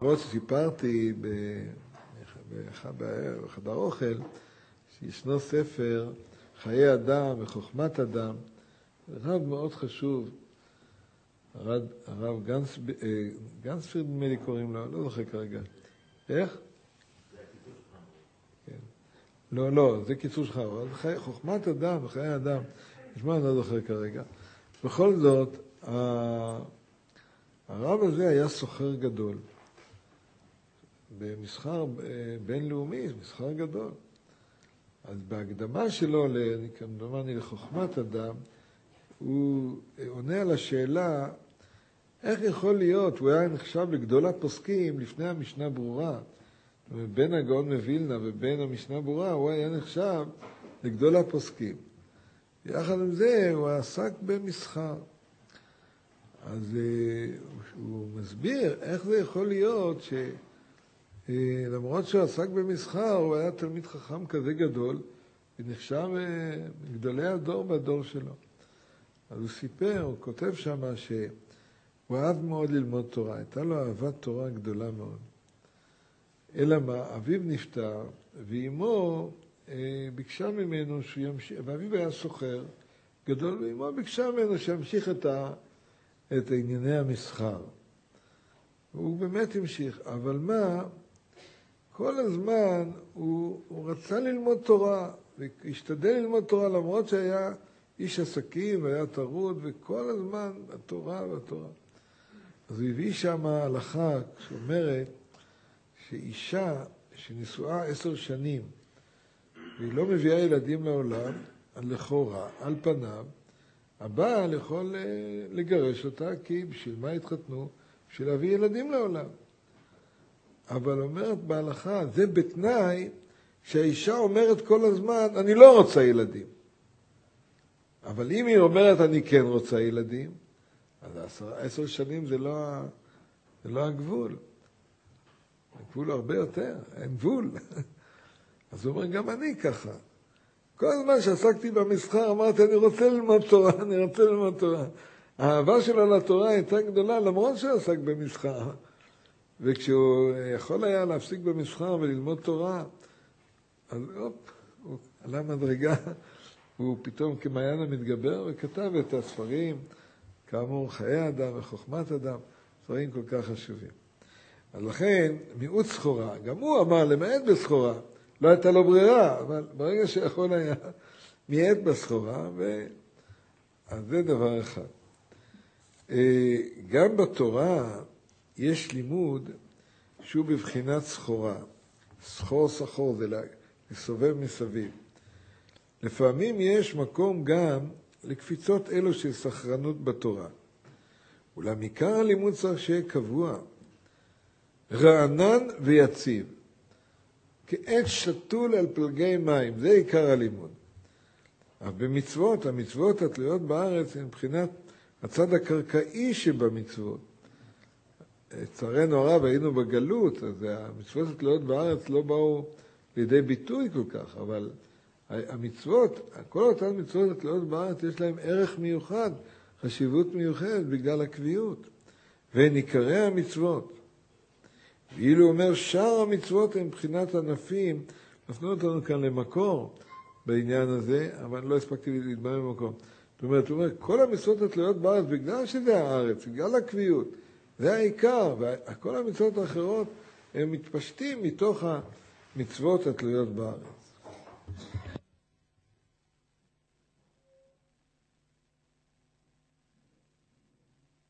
למרות שסיפרתי בחדר אוכל, שישנו ספר חיי אדם וחוכמת אדם, רב מאוד חשוב, הרב גנספרד נדמה לי קוראים לו, לא זוכר כרגע. איך? לא, זה קיצור שלך, חוכמת אדם וחיי אדם, נשמע, אני לא זוכר כרגע. בכל זאת, הרב הזה היה סוחר גדול, במסחר בינלאומי, מסחר גדול. אז בהקדמה שלו, כמדומני לחוכמת אדם, הוא עונה על השאלה, איך יכול להיות, הוא היה נחשב לגדול הפוסקים לפני המשנה ברורה, בין הגאון מווילנה ובין המשנה ברורה, הוא היה נחשב לגדול הפוסקים. יחד עם זה, הוא עסק במסחר. אז הוא מסביר איך זה יכול להיות שלמרות שהוא עסק במסחר, הוא היה תלמיד חכם כזה גדול, ונחשב גדולי הדור בדור שלו. אז הוא סיפר, הוא כותב שם שהוא אהב מאוד ללמוד תורה, הייתה לו אהבת תורה גדולה מאוד. אלא מה, אביו נפטר, ואימו ביקשה ממנו שימשיך, ואביו היה סוחר גדול, ואימו ביקשה ממנו שימשיך את ענייני המסחר. הוא באמת המשיך, אבל מה, כל הזמן הוא רצה ללמוד תורה, והשתדל ללמוד תורה, למרות שהיה איש עסקים והיה טרוד, וכל הזמן התורה והתורה. אז הוא הביא שם הלכה שאומרת שאישה שנשואה 10 שנים, והיא לא מביאה ילדים לעולם, לכאורה, על פניו, הבעל יכול לגרש אותה, כי בשביל מה התחתנו? בשביל להביא ילדים לעולם. אבל אומרת בהלכה, זה בתנאי שהאישה אומרת כל הזמן, אני לא רוצה ילדים. אבל אם היא אומרת, אני כן רוצה ילדים, אז 10 שנים זה לא הגבול. הגבול הרבה יותר, אין גבול. אז הוא אומר, גם אני ככה. כל הזמן שעסקתי במסחר, אמרתי, אני רוצה ללמוד תורה, אני רוצה ללמוד תורה. האהבה שלו לתורה הייתה גדולה, למרות שהוא עסק במסחר. וכשהוא יכול היה להפסיק במסחר וללמוד תורה, אז הוא עלה מדרגה, הוא פתאום כמעיין המתגבר, וכתב את הספרים, כאמור, חיי אדם וחוכמת אדם, ספרים כל כך חשובים. אז לכן, מיעוט סחורה, גם הוא אמר, למעט בסחורה, לא הייתה לו ברירה, אבל ברגע שיכול היה, מיעט בסחורה, אז זה דבר אחד. גם בתורה יש לימוד שהוא בבחינת סחורה. סחור זה לסובב מסביב. לפעמים יש מקום גם לקפיצות אלו של סחרנות בתורה. אולם עיקר הלימוד צריך שיהיה קבוע, רענן ויציב. כעת שתול על פלגי מים, זה עיקר הלימוד. אבל במצוות, המצוות התלויות בארץ הן מבחינת הצד הקרקעי שבמצוות. צערנו הרב, היינו בגלות, אז המצוות התלויות בארץ לא באו לידי ביטוי כל כך, אבל המצוות, כל אותן מצוות התלויות בארץ יש להם ערך מיוחד, חשיבות מיוחדת בגלל הקביעות. והן עיקרי המצוות. ואילו אומר, שאר המצוות הן מבחינת ענפים, נפנו אותנו כאן למקור בעניין הזה, אבל לא הספקתי להתבונן במקום. זאת אומרת, כל המצוות התלויות בארץ, בגלל שזה הארץ, בגלל הקביעות, זה העיקר, וכל המצוות האחרות הם מתפשטים מתוך המצוות התלויות בארץ.